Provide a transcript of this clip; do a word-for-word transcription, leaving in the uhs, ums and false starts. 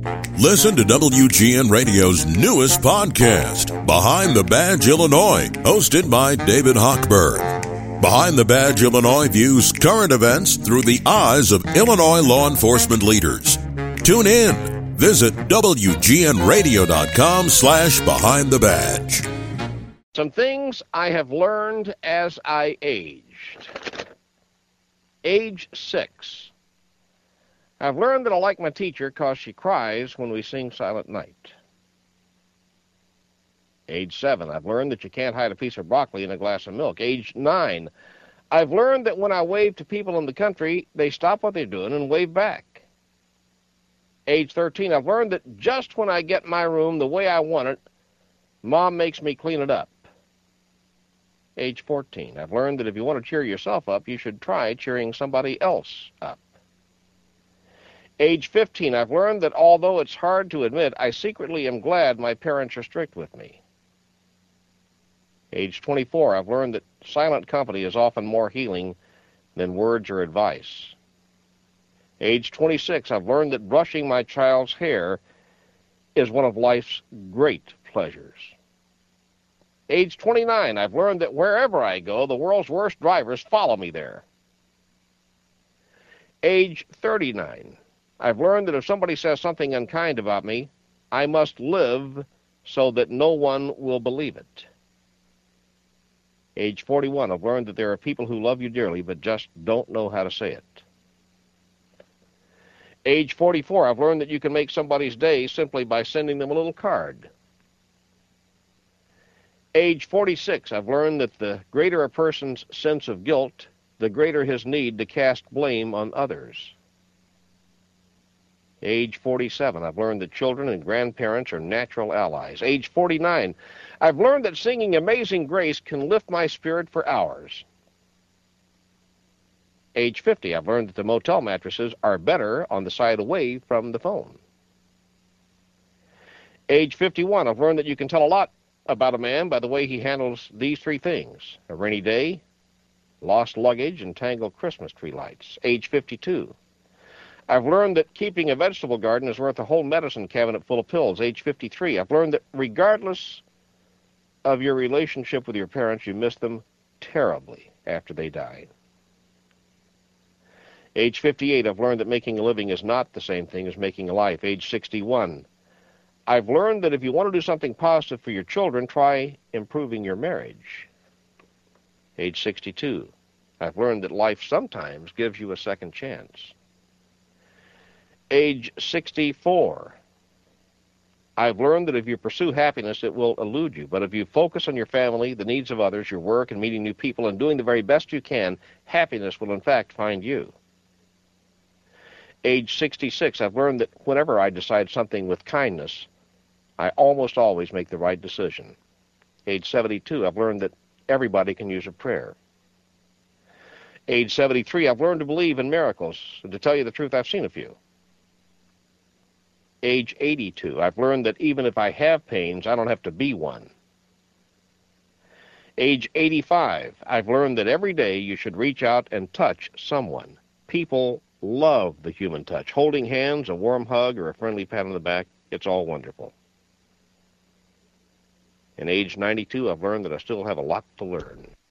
Listen to W G N Radio's newest podcast, Behind the Badge Illinois, hosted by David Hochberg. Behind the Badge Illinois views current events through the eyes of Illinois law enforcement leaders. Tune in. Visit W G N radio dot com slash behind the badge. Some things I have learned as I aged. Age six. I've learned that I like my teacher because she cries when we sing Silent Night. Age seven. I've learned that you can't hide a piece of broccoli in a glass of milk. Age nine. I've learned that when I wave to people in the country, they stop what they're doing and wave back. Age thirteen. I've learned that just when I get my room the way I want it, Mom makes me clean it up. Age fourteen. I've learned that if you want to cheer yourself up, you should try cheering somebody else up. Age fifteen, I've learned that although it's hard to admit, I secretly am glad my parents are strict with me. Age twenty-four, I've learned that silent company is often more healing than words or advice. Age twenty-six, I've learned that brushing my child's hair is one of life's great pleasures. Age twenty-nine, I've learned that wherever I go, the world's worst drivers follow me there. Age thirty-nine, I've learned that if somebody says something unkind about me, I must live so that no one will believe it. Age forty-one, I've learned that there are people who love you dearly but just don't know how to say it. Age forty-four, I've learned that you can make somebody's day simply by sending them a little card. Age forty-six, I've learned that the greater a person's sense of guilt, the greater his need to cast blame on others. Age forty-seven, I've learned that children and grandparents are natural allies. Age forty-nine, I've learned that singing Amazing Grace can lift my spirit for hours. Age fifty, I've learned that the motel mattresses are better on the side away from the phone. Age fifty-one, I've learned that you can tell a lot about a man by the way he handles these three things: a rainy day, lost luggage, and tangled Christmas tree lights. Age fifty-two, I've learned that keeping a vegetable garden is worth a whole medicine cabinet full of pills. Age fifty-three, I've learned that regardless of your relationship with your parents, you miss them terribly after they die. Age fifty-eight, I've learned that making a living is not the same thing as making a life. Age sixty-one, I've learned that if you want to do something positive for your children, try improving your marriage. Age sixty-two, I've learned that life sometimes gives you a second chance. Age sixty-four, I've learned that if you pursue happiness, it will elude you. But if you focus on your family, the needs of others, your work, and meeting new people, and doing the very best you can, happiness will in fact find you. Age sixty-six, I've learned that whenever I decide something with kindness, I almost always make the right decision. Age seventy-two, I've learned that everybody can use a prayer. Age seventy-three, I've learned to believe in miracles, and to tell you the truth, I've seen a few. Age eighty-two, I've learned that even if I have pains, I don't have to be one. Age eighty-five, I've learned that every day you should reach out and touch someone. People love the human touch. Holding hands, a warm hug, or a friendly pat on the back, it's all wonderful. And age ninety-two, I've learned that I still have a lot to learn.